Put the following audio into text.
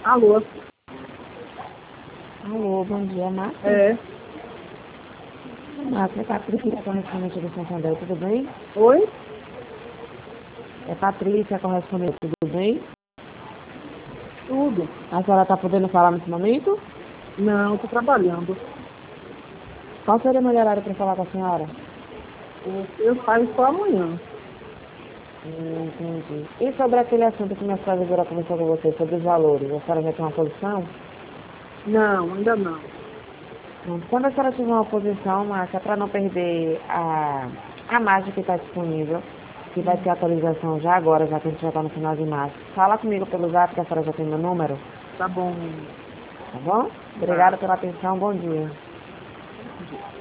Alô? Alô, bom dia, Márcia. É. Márcia, é Patrícia, correspondente do Santander, tudo bem? Oi? É Patrícia, correspondente, tudo bem? Tudo. A senhora está podendo falar nesse momento? Não, tô trabalhando. Qual seria o melhor horário para falar com a senhora? Eu saio só amanhã. Entendi. E sobre aquele assunto que minha supervisora conversou com você, sobre os valores, a senhora já tem uma posição? Não, ainda não. Pronto. Quando a senhora tiver uma posição, Márcia, para não perder a margem que está disponível, que vai ter atualização já agora, já que a gente já está no final de março, fala comigo pelo zap, que a senhora já tem meu número, Tá bom. tá bom? Obrigada pela atenção, bom dia.